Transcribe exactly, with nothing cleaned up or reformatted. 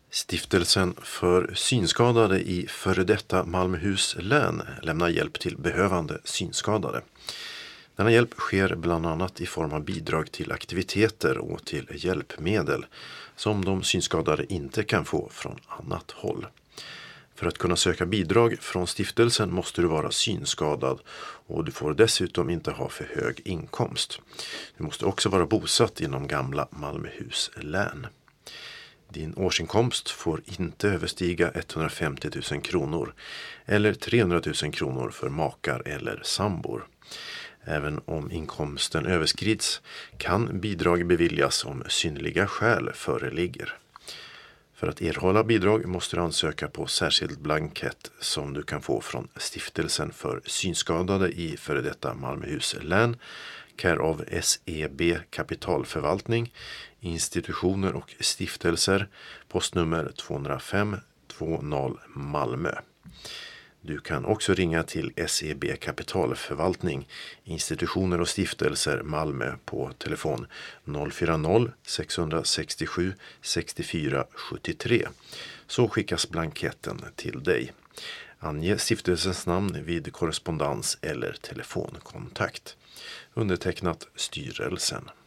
Stiftelsen för synskadade i före detta Malmöhus län lämnar hjälp till behövande synskadade. Denna hjälp sker bland annat i form av bidrag till aktiviteter och till hjälpmedel som de synskadade inte kan få från annat håll. För att kunna söka bidrag från stiftelsen måste du vara synskadad och du får dessutom inte ha för hög inkomst. Du måste också vara bosatt inom gamla Malmöhus län. Din årsinkomst får inte överstiga etthundrafemtio tusen kronor eller trehundra tusen kronor för makar eller sambor. Även om inkomsten överskrids kan bidrag beviljas om synnerliga skäl föreligger. För att erhålla bidrag måste du ansöka på särskild blankett som du kan få från Stiftelsen för synskadade i före detta Malmöhus län, care of S E B Kapitalförvaltning, institutioner och stiftelser, postnummer tvåhundrafem tjugo Malmö. Du kan också ringa till S E B Kapitalförvaltning, institutioner och stiftelser Malmö på telefon noll fyra noll sex sex sju sex fyra sju tre. Så skickas blanketten till dig. Ange stiftelsens namn vid korrespondens eller telefonkontakt. Undertecknat styrelsen.